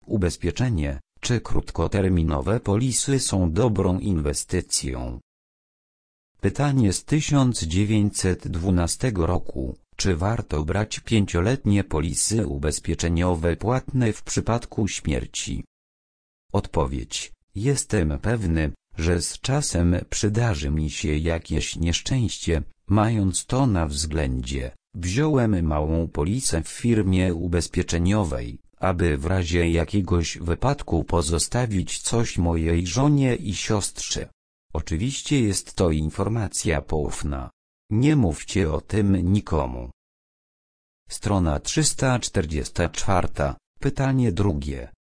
Ubezpieczenie, czy krótkoterminowe polisy są dobrą inwestycją? Pytanie z 1912 roku. Czy warto brać 5-letnie polisy ubezpieczeniowe płatne w przypadku śmierci? Odpowiedź. Jestem pewny, że z czasem przydarzy mi się jakieś nieszczęście. Mając to na względzie, wziąłem małą polisę w firmie ubezpieczeniowej, aby w razie jakiegoś wypadku pozostawić coś mojej żonie i siostrze. Oczywiście jest to informacja poufna. Nie mówcie o tym nikomu. Strona 344. Pytanie drugie.